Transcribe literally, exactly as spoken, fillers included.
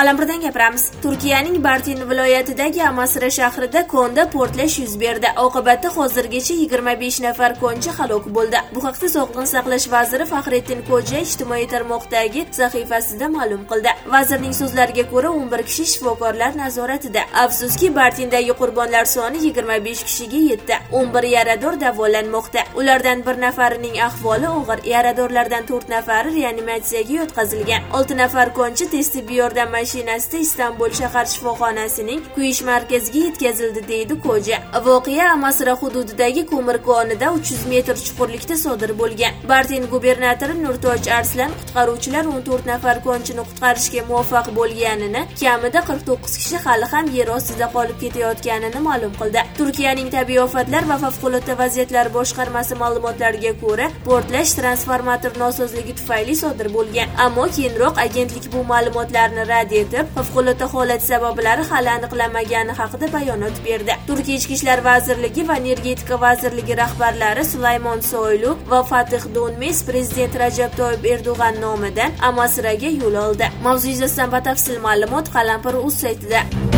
Qalampirdan gapiramiz. Turkiyaning Bartin viloyatidagi Amasra shahrida konda portlash yuz berdi. Oqibatda hozirgacha yigirma besh nafar konchi halok bo'ldi. Bu haqda Sog'liqni saqlash vaziri Faxrettin Koja ijtimoiy tarmoqdagi sahifasida ma'lum qildi. Vazirning so'zlariga ko'ra, o'n bir kishi shifokorlar nazoratida. Afsuski, Bartindagi qurbonlar soni yigirma besh kishiga yetdi. o'n bir yarador davolanmoqda. Ulardan bir nafarining ahvoli og'ir. Yaradorlardan to'rt nafari reanimatsiyaga yetkazilgan. olti nafar konchi tez tibbiy yordam mashinasida Istanbul shahar shifoxonasining kuyish markaziga yetkazildi, deydi Koja. Voqea Amasra hududidagi ko'mir konida uch yuz metr chuqurlikda sodir bo'lgan. Bartin gubernatori Nurtoj Arslan qutqaruvchilar o'n to'rt nafar konchini qutqarishga muvaffaq bo'lganini, kamida qirq to'qqiz kishi hali ham yer ostida qolib ketayotganini ma'lum qildi. Turkiyaning tabiiy ofatlar va favqulodda vaziyatlar boshqarmasi ma'lumotlariga ko'ra, portlash transformator nosozligi tufayli sodir bo'lgan. Ammo keyinroq agentlik bu ma'lumotlarni rad etib, favqulodda holat sabablari hali aniqlanmagani haqida bayonot berdi. Turkiya Ichki ishlar vazirligi va energetika vazirligi rahbarlari Sulaymon Soylu va Fatih Donmes prezident Rajab Toyyib Erdo'g'an nomidan Amasraga yo'l oldi. Mavzu yuzasidan batafsil ma'lumot Qalampir.uz saytida.